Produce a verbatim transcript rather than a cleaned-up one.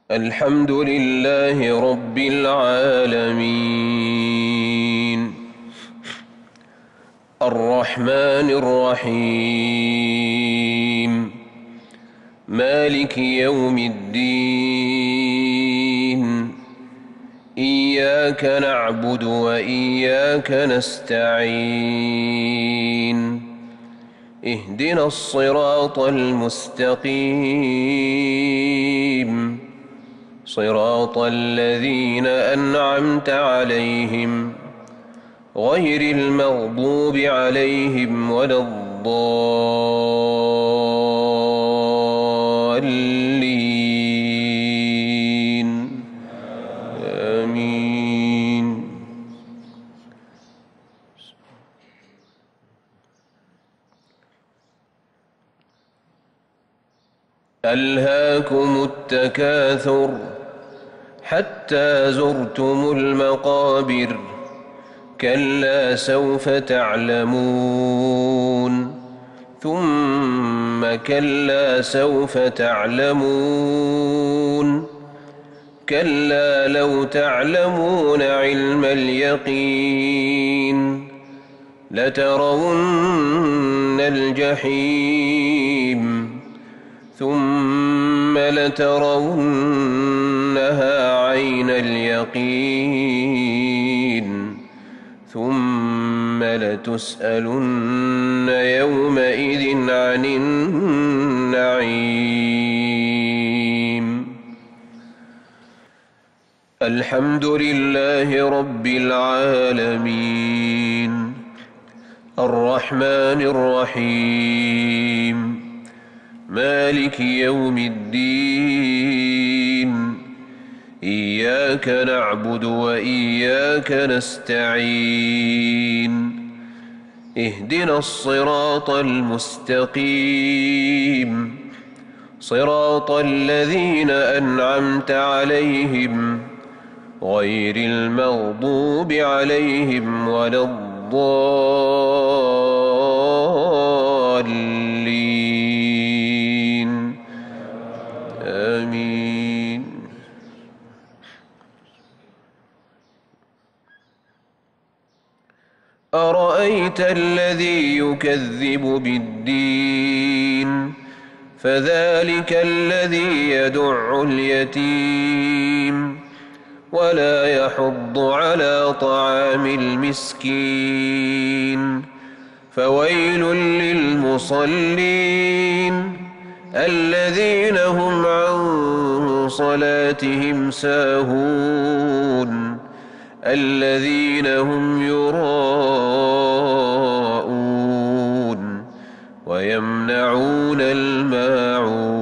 الحمد لله رب العالمين الرحمن الرحيم مالك يوم الدين إياك نعبد وإياك نستعين اهدنا الصراط المستقيم صراط الذين أنعمت عليهم غير المغضوب عليهم ولا الضالين آمين. ألهاكم التكاثر حتى زرتم المقابر كلا سوف تعلمون ثم كلا سوف تعلمون كلا لو تعلمون علم اليقين لترون الجحيم ثم لترونها عين اليقين ثم لتسألن يومئذ عن النعيم. الحمد لله رب العالمين الرحمن الرحيم مالك يوم الدين إياك نعبد وإياك نستعين اهدنا الصراط المستقيم صراط الذين أنعمت عليهم غير المغضوب عليهم ولا الضالين آمين. أرأيت الذي يكذب بالدين فذلك الذي يدع اليتيم ولا يحض على طعام المسكين فويل للمصلين الذين هم عن صلاتهم ساهون الذين هم يراءون ويمنعون الماعون.